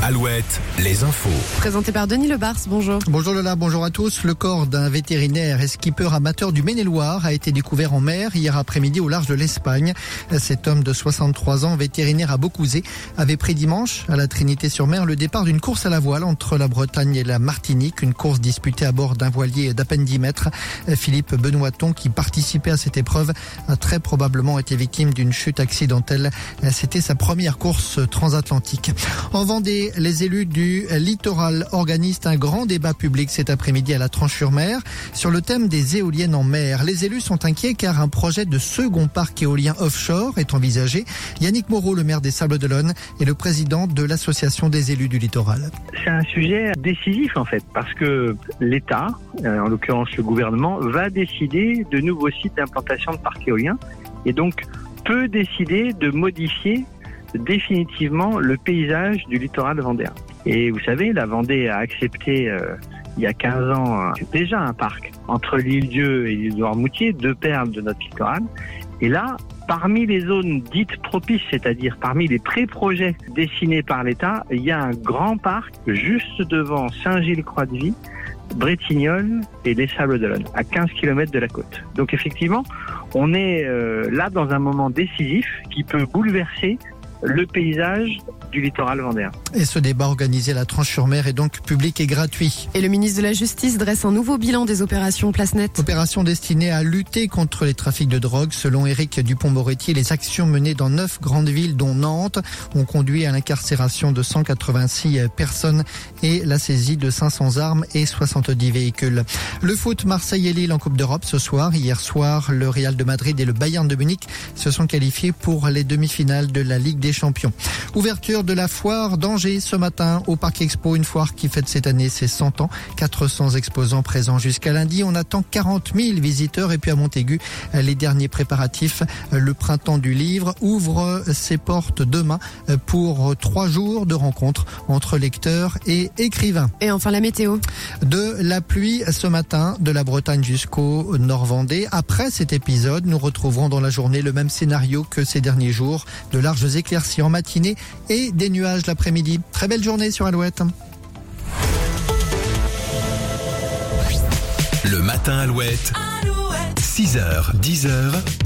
Alouette, les infos. Présenté par Denis Lebars, bonjour. Bonjour Lola, bonjour à tous. Le corps d'un vétérinaire et skipper amateur du Maine-et-Loire a été découvert en mer hier après-midi au large de l'Espagne. Cet homme de 63 ans, vétérinaire à Beaucouzé, avait pris dimanche à la Trinité-sur-Mer le départ d'une course à la voile entre la Bretagne et la Martinique, une course disputée à bord d'un voilier d'à peine 10 mètres. Philippe Benoîton, qui participait à cette épreuve, a très probablement été victime d'une chute accidentelle. C'était sa première course transatlantique. En Vendée, les élus du littoral organisent un grand débat public cet après-midi à la Tranche-sur-Mer sur le thème des éoliennes en mer. Les élus sont inquiets car un projet de second parc éolien offshore est envisagé. Yannick Moreau, le maire des Sables-d'Olonne, est le président de l'association des élus du littoral. C'est un sujet décisif en fait, parce que l'État, en l'occurrence le gouvernement, va décider de nouveaux sites d'implantation de parcs éoliens et donc peut décider de modifier définitivement le paysage du littoral vendéen. Et vous savez, la Vendée a accepté il y a 15 ans déjà un parc entre l'Île-Dieu et l'île de Noirmoutier, deux perles de notre littoral. Et là, parmi les zones dites propices, c'est-à-dire parmi les pré-projets dessinés par l'État, il y a un grand parc juste devant Saint-Gilles-Croix-de-Vie, Bretignolles et les Sables-d'Olonne, à 15 km de la côte. Donc effectivement, on est là dans un moment décisif qui peut bouleverser le paysage du littoral vendéen. Et ce débat organisé à la Tranche-sur-Mer est donc public et gratuit. Et le ministre de la Justice dresse un nouveau bilan des opérations Place Nette. Opération destinée à lutter contre les trafics de drogue. Selon Éric Dupond-Moretti, les actions menées dans 9 grandes villes, dont Nantes, ont conduit à l'incarcération de 186 personnes et la saisie de 500 armes et 70 véhicules. Le foot, Marseille et Lille en Coupe d'Europe ce soir. Hier soir, le Real de Madrid et le Bayern de Munich se sont qualifiés pour les demi-finales de la Ligue des Champions. Ouverture de la foire d'Angers ce matin au Parc Expo, une foire qui fête cette année ses 100 ans. 400 exposants présents jusqu'à lundi. On attend 40 000 visiteurs. Et puis à Montaigu, les derniers préparatifs. Le printemps du livre ouvre ses portes demain pour 3 jours de rencontres entre lecteurs et écrivains. Et enfin la météo. De la pluie ce matin, de la Bretagne jusqu'au Nord-Vendée. Après cet épisode, nous retrouverons dans la journée le même scénario que ces derniers jours. De larges éclaircies en matinée et des nuages l'après-midi. Très belle journée sur Alouette. Le matin Alouette. 6h, 10h.